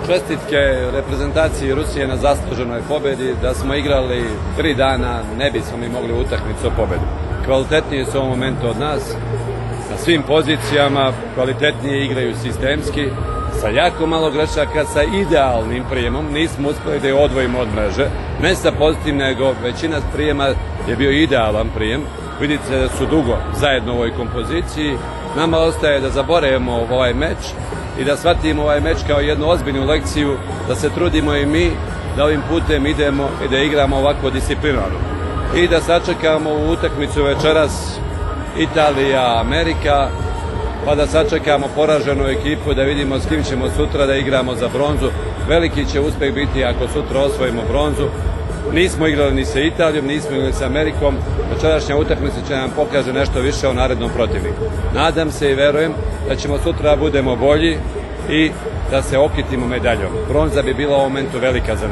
Čestitke reprezentaciji Rusije na zasluženoj pobedi. Da smo igrali 3 dana, ne bismo mi mogli utakmicu o pobedu. Kvalitetniji su u ovom momentu od nas, na svim pozicijama, kvalitetnije igraju sistemski, sa jako malo grešaka, sa idealnim prijemom. Nismo uspjeli da je odvojimo od mreže, ne sa pozitivnim, nego većina prijema je bio idealan prijem. Vidite da su dugo zajedno u ovoj kompoziciji. Nama ostaje da zaboravimo ovaj meč i da shvatimo ovaj meč kao jednu ozbiljnu lekciju, da se trudimo i mi da ovim putem idemo i da igramo ovako disciplinarno. I da sačekamo u utakmicu večeras Italija-Amerika, pa da sačekamo poraženu ekipu, da vidimo s kim ćemo sutra da igramo za bronzu. Veliki će uspjeh biti ako sutra osvojimo bronzu. Nismo igrali ni sa Italijom, nismo igrali sa Amerikom. Večerašnja utakmica će nam pokaže nešto više o narednom protivniku. Nadam se i verujem da ćemo sutra budemo bolji i da se okitimo medaljom. Bronza bi bila u ovom momentu velika za nas.